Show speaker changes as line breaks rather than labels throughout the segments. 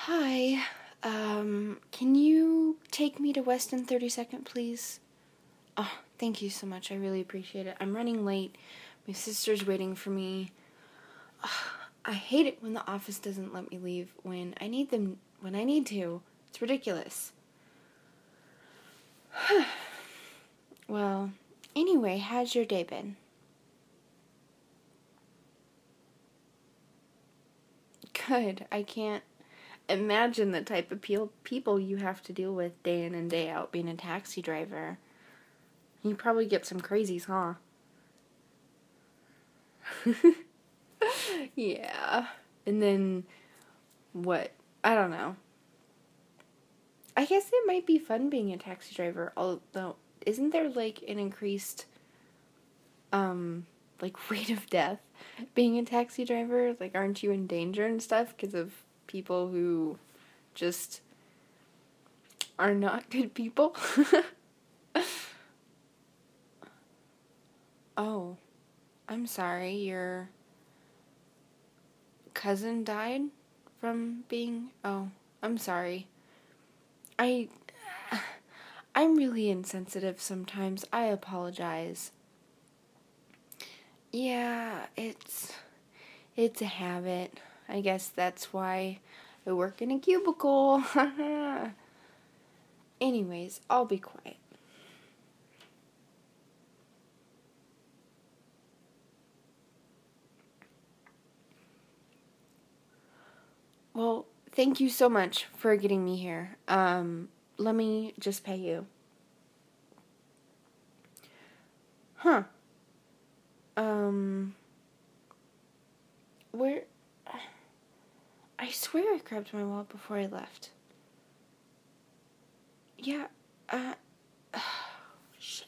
Hi, can you take me to Weston 32nd, please? Oh, thank you so much. I really appreciate it. I'm running late. My sister's waiting for me. I hate it when the office doesn't let me leave when I need to. It's ridiculous. Well, anyway, how's your day been? Good. I can't imagine the type of people you have to deal with day in and day out being a taxi driver. You probably get some crazies, huh? Yeah. And then, what? I don't know. I guess it might be fun being a taxi driver, although, isn't there, like, an increased, rate of death being a taxi driver? Like, aren't you in danger and stuff because of people who just are not good people? Oh, I'm sorry, your cousin died from being... Oh, I'm sorry. I'm really insensitive sometimes. I apologize. Yeah, it's a habit. I guess that's why I work in a cubicle. Anyways, I'll be quiet. Well, thank you so much for getting me here. Let me just pay you. Huh. Where... I swear I grabbed my wallet before I left. Yeah, shit.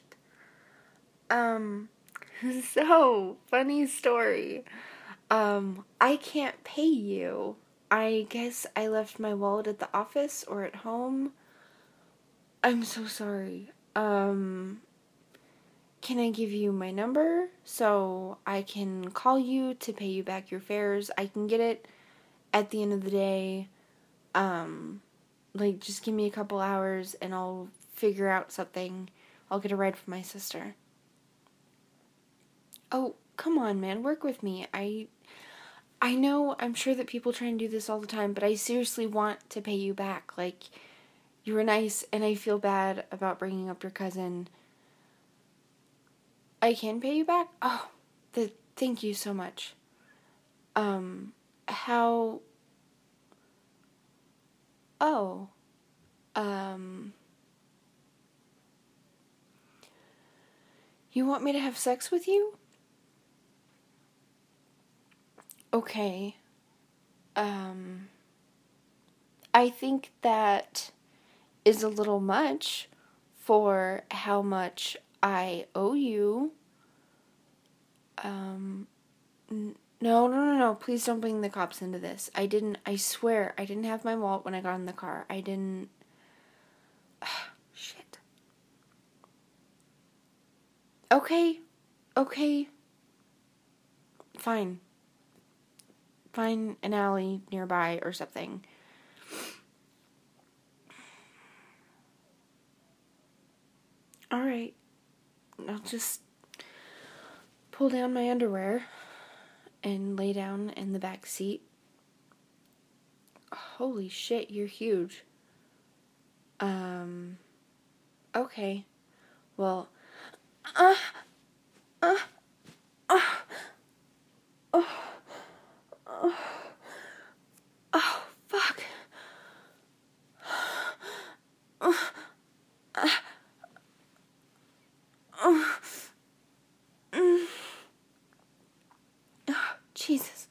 So, funny story. I can't pay you. I guess I left my wallet at the office or at home. I'm so sorry. Can I give you my number so I can call you to pay you back your fares? I can get it at the end of the day. Just give me a couple hours and I'll figure out something. I'll get a ride for my sister. Oh, come on, man. Work with me. I know, I'm sure that people try and do this all the time, but I seriously want to pay you back. Like, you were nice, and I feel bad about bringing up your cousin. I can pay you back? Oh, thank you so much. How... Oh, you want me to have sex with you? Okay. I think that is a little much for how much I owe you. No. Please don't bring the cops into this. I swear, I didn't have my wallet when I got in the car. I didn't... Shit. Okay. Fine. Find an alley nearby or something. Alright. I'll just pull down my underwear and lay down in the back seat. Holy shit, you're huge. Okay. Well, oh, fuck. Jesus.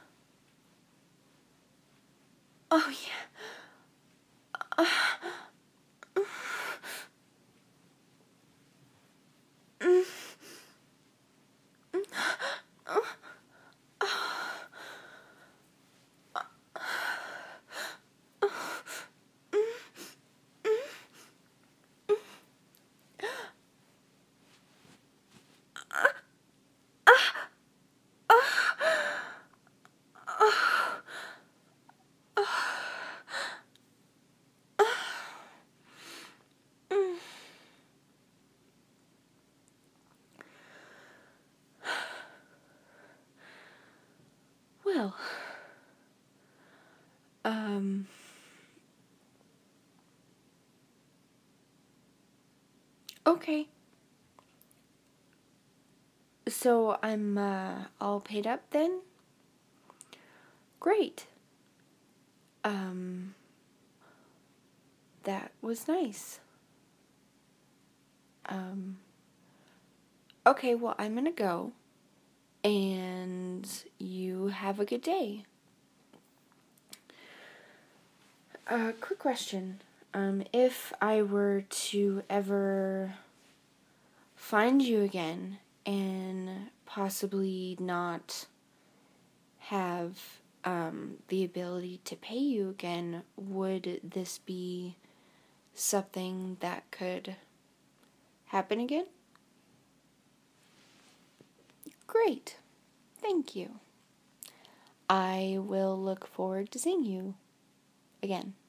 Oh, yeah. Okay. So I'm all paid up then? Great. Um, that was nice. Um, okay, well, I'm gonna go. And you have a good day. Quick question. If I were to ever find you again and possibly not have the ability to pay you again, would this be something that could happen again? Great. Thank you. I will look forward to seeing you again.